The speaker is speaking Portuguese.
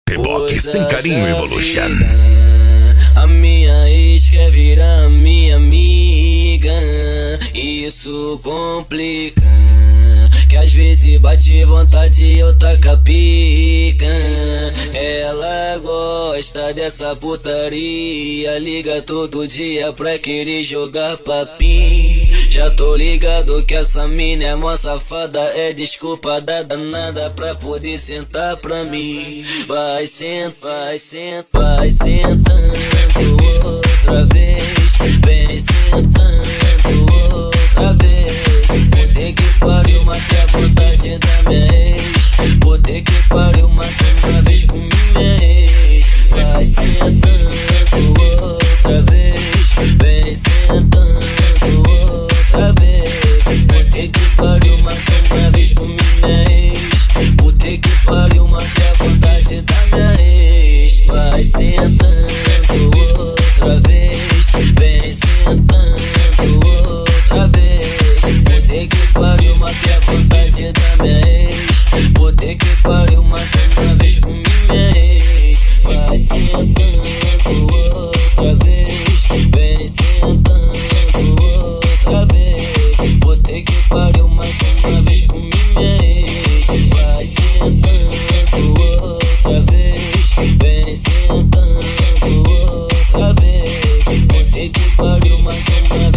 Reboque sem carinho Evolution. A minha ex quer virar minha amiga, isso complica, que às vezes bate vontade e eu taca pica. Ela gosta dessa putaria, liga todo dia pra querer jogar papinho. Já tô ligado que essa mina é mó safada, é desculpa da danada pra poder sentar pra mim. Vai sentar, vai sentando outra vez, vem sentando outra vez. Puta que pariu, matei a vontade da minha ex. Puta que pariu, mais uma vez com minha ex. Vai sentando outra vez, vem sentando outra vez. Puta que pariu, mais uma vez com minha ex. Puta que pariu, matei a vontade da minha ex. Vai sentando outra vez, vem sentando outra vez. Puta que pariu, matei a vontade da minha ex. Puta que pariu, mais uma vez com minha ex. Vai sentando outra vez, vem sentando outra vez. Puta que pariu, mais uma vez com minha ex. Vai sentando outra vez, vem sentando outra vez. Puta que pariu, mais uma vez.